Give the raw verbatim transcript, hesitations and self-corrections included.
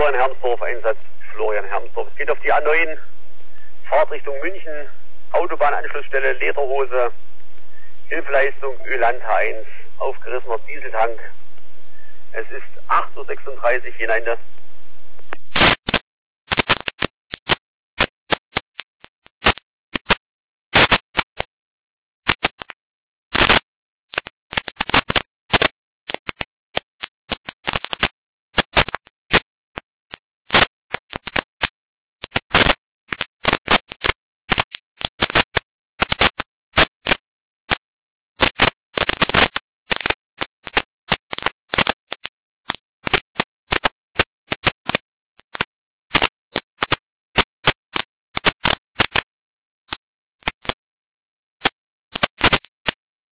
Florian Hermsdorf, Einsatz Florian Hermsdorf. Es geht auf die A neun, Fahrtrichtung München, Autobahnanschlussstelle, Lederhose, Hilfeleistung Öland H eins, aufgerissener Dieseltank. Es ist acht Uhr sechsunddreißig hinein.